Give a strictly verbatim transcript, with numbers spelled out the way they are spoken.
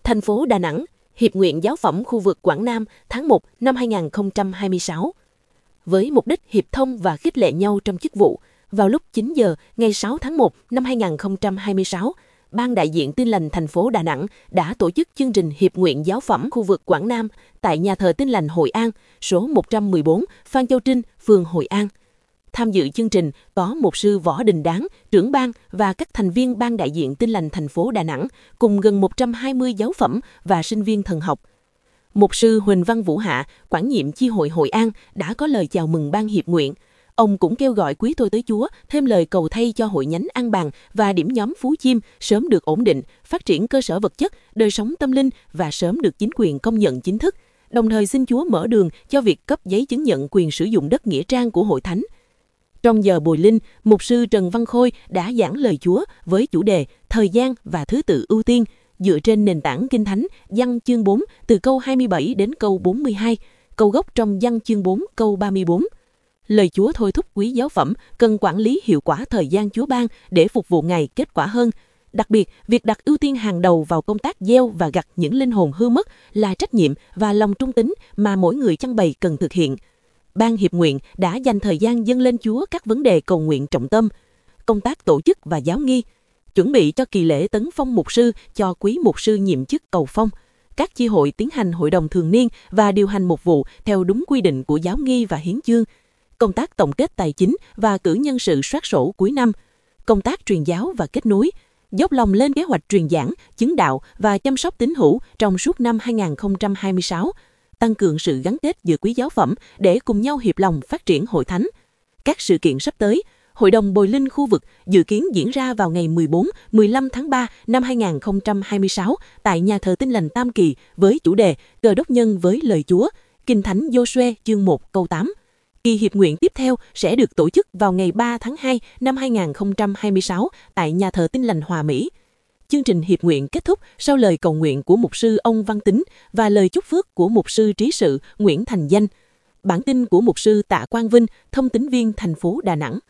Thành phố Đà Nẵng, Hiệp nguyện Giáo phẩm khu vực Quảng Nam tháng một năm hai nghìn không trăm hai mươi sáu. Với mục đích hiệp thông và khích lệ nhau trong chức vụ, vào lúc chín giờ ngày sáu tháng một năm hai nghìn không trăm hai mươi sáu, Ban đại diện Tin lành thành phố Đà Nẵng đã tổ chức chương trình Hiệp nguyện Giáo phẩm khu vực Quảng Nam tại nhà thờ Tin lành Hội An, số một trăm mười bốn, Phan Châu Trinh, phường Hội An. Tham dự chương trình có mục sư Võ Đình Đáng, trưởng ban và các thành viên Ban đại diện Tin lành thành phố Đà Nẵng cùng gần một trăm hai mươi giáo phẩm và sinh viên thần học. Mục sư Huỳnh Văn Vũ Hạ, quản nhiệm chi hội Hội An đã có lời chào mừng ban hiệp nguyện. Ông cũng kêu gọi quý tôi tới Chúa thêm lời cầu thay cho hội nhánh An Bàng và điểm nhóm Phú Chiêm sớm được ổn định, phát triển cơ sở vật chất, đời sống tâm linh và sớm được chính quyền công nhận chính thức. Đồng thời xin Chúa mở đường cho việc cấp giấy chứng nhận quyền sử dụng đất nghĩa trang của hội thánh. Trong giờ bồi linh, mục sư Trần Văn Khôi đã giảng lời Chúa với chủ đề Thời gian và thứ tự ưu tiên, dựa trên nền tảng Kinh Thánh Giăng chương bốn từ câu hai mươi bảy đến câu bốn mươi hai, câu gốc trong Giăng chương bốn câu ba mươi bốn. Lời Chúa thôi thúc quý giáo phẩm cần quản lý hiệu quả thời gian Chúa ban để phục vụ Ngài kết quả hơn. Đặc biệt, việc đặt ưu tiên hàng đầu vào công tác gieo và gặt những linh hồn hư mất là trách nhiệm và lòng trung tín mà mỗi người chăn bày cần thực hiện. Ban hiệp nguyện đã dành thời gian dâng lên Chúa các vấn đề cầu nguyện trọng tâm, công tác tổ chức và giáo nghi, chuẩn bị cho kỳ lễ tấn phong mục sư cho quý mục sư nhiệm chức cầu phong. Các chi hội tiến hành hội đồng thường niên và điều hành mục vụ theo đúng quy định của giáo nghi và hiến chương, công tác tổng kết tài chính và cử nhân sự soát sổ cuối năm, công tác truyền giáo và kết nối, dốc lòng lên kế hoạch truyền giảng, chứng đạo và chăm sóc tín hữu trong suốt năm hai nghìn không trăm hai mươi sáu, tăng cường sự gắn kết giữa quý giáo phẩm để cùng nhau hiệp lòng phát triển hội thánh. Các sự kiện sắp tới, Hội đồng Bồi linh khu vực dự kiến diễn ra vào ngày mười bốn, mười lăm tháng ba năm hai nghìn không trăm hai mươi sáu tại nhà thờ Tin lành Tam Kỳ với chủ đề Cờ đốc nhân với lời Chúa, Kinh Thánh Giô-suê chương một câu tám. Kỳ hiệp nguyện tiếp theo sẽ được tổ chức vào ngày ba tháng hai năm hai nghìn không trăm hai mươi sáu tại nhà thờ Tin lành Hòa Mỹ. Chương trình hiệp nguyện kết thúc sau lời cầu nguyện của mục sư ông Văn Tính và lời chúc phước của mục sư trí sự Nguyễn Thành Danh. Bản tin của mục sư Tạ Quang Vinh, thông tín viên thành phố Đà Nẵng.